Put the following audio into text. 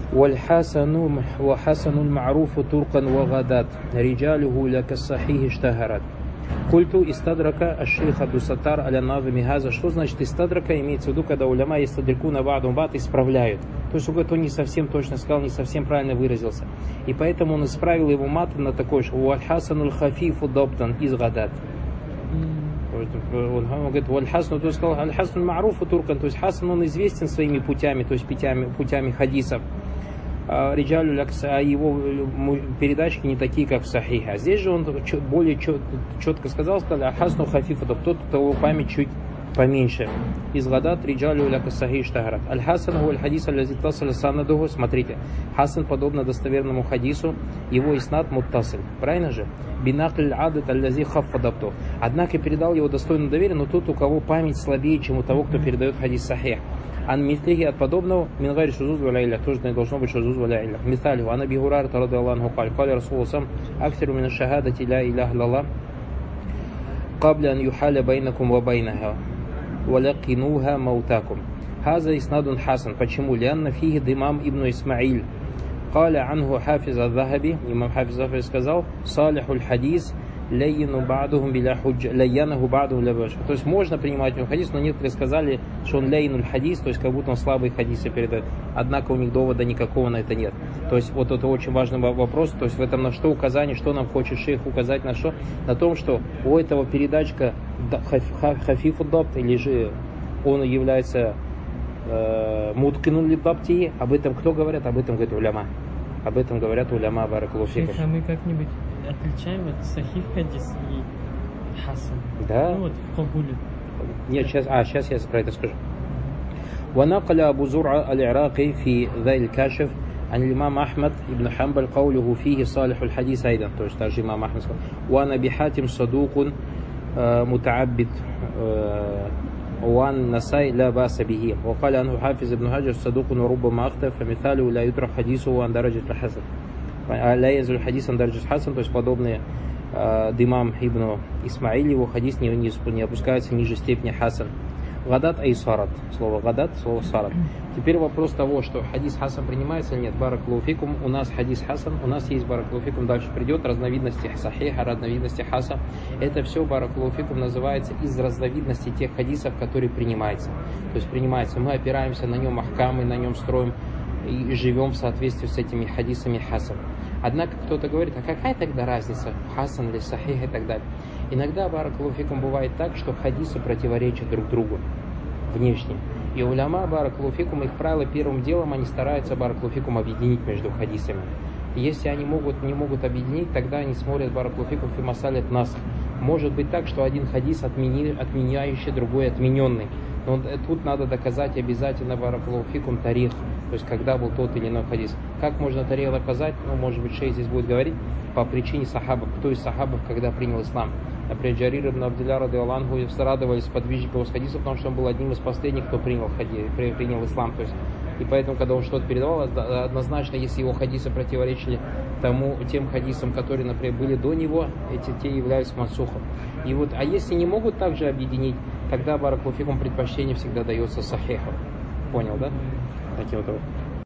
والحسن وحسن المعروف طرقا وغدات رجاله لك الصحيح اشتهرت. Культу истадрака аш-шейх Абдус-Саттар аля-Назми газа. Что значит истадрака? Имеется в виду, когда уляма истадрику на ба'дум бат исправляют. То есть он не совсем точно сказал, не совсем правильно выразился. И поэтому он исправил его мат на такой же «Уаль-хасануль хафифу доптан из гадат». Он говорит «Уаль-хасану», то есть сказал «Аль-хасануль ма'руфу туркан», то есть Хасан он известен своими путями, то есть путями хадисов. Риджалю лякса, а его передачки не такие, как в Сахихе. А здесь же он более четко сказал «Хасну хафифа», тот, у кого память чуть поменьше. Из гадат риджалю ляка сахих штагарат. Аль-Хасан гуаль хадис аль-лази тасаля санадуху. Смотрите, Хасан подобно достоверному хадису, его иснад муттасиль. Правильно же? Бинакль адат аль-лази хаффадапту. Однако передал его достойно доверия, но тот, у кого память слабее, чем у того, кто передает хадис сахих. Ан мислихи от подобного мингари шузуз валя илля. Тоже не должно быть шузуз валя илля. Мисалю, ан Аби Гурайрата радиаллаху анху каль. Кали Расулу сам аксиру мина шахадати ля илляха илlallah. Кабля ан юхаля байнакум ва байнаха. وَلَقِنُوهَا مَوْتَاكُمْ. هذا إسناد حسن. Почему? لأن فيه دمام ابن إسماعيل. قال عنه حافظ الذهبي. Имам Хафиз Захаби сказал: صالح الحديث لينه بعضهم بلا حجة. لينه بعضهم بلا حجة. То есть можно принимать его хадис, но некоторые сказали, что он лейнуль хадис, то есть как будто он слабые хадисы передает. Однако у них довода никакого на это нет. То есть вот это очень важный вопрос. То есть в этом на что указание, что нам хочет шейх указать на что? На том, что у этого передачка хафифу дабт, или же он является муткинун ли дабти. Об этом кто говорят? Об этом говорит уляма. Об этом говорят уляма баракаллаху фикум. А мы как-нибудь отличаем вот сахих хадис и хасан? Да. Ну вот в Кабуле. Нет, сейчас я про это скажу. ونقل أبو زرعة العراقي في ذا الكاشف عن الإمام أحمد بن حنبل قوله فيه صالح الحديث أيضا. То есть также имам Ахмад сказал: وأنا بحاتم صدوق متعبد وأن نسائي لا بأس به. وقال عنه حافظ ابن حجر صدوق وربما أخطأ فمثاله لا يترك حديثه عن درجة الحسن لا ينزل الحديث عن درجة الحسن. То есть подобные Димам ибн Исмаиль, его хадис не опускается ниже степени хасан. Гадат айсарат. Слово гадат, слово сарат. Теперь вопрос того, что хадис хасан принимается или нет. Баракаллаху фикум. У нас хадис хасан, у нас есть баракаллаху фикум. Дальше придет разновидности сахиха, разновидности хаса. Это все баракаллаху фикум называется из разновидностей тех хадисов, которые принимаются. То есть принимается. Мы опираемся на нем ахкамы, на нем строим и живем в соответствии с этими хадисами хасан. Однако кто-то говорит: а какая тогда разница, хасан или сахих и так далее. Иногда баракаллаху фикум бывает так, что хадисы противоречат друг другу внешне. И уляма баракаллаху фикум, их правило, первым делом они стараются баракаллаху фикум объединить между хадисами. И если они не могут объединить, тогда они смотрят баракаллаху фикум фи масалят нас. Может быть так, что один хадис отменяющий, другой отмененный. Но тут надо доказать обязательно баракаллаху фикум тарих, то есть когда был тот или иной хадис. Как можно тарих доказать? Ну, может быть, шейх здесь будет говорить по причине сахабов. Кто из сахабов, когда принял ислам? Например, Джарир ибн Абдилля радиаллаху анху радовались подвижников из хадиса, потому что он был одним из последних, кто принял ислам. То есть, и поэтому, когда он что-то передавал, однозначно, если его хадисы противоречили тем хадисам, которые, например, были до него, те являются мансухом. И вот, а если не могут также объединить, тогда баракаллаху фикум предпочтение всегда дается сахиху. Понял, да? Таким вот.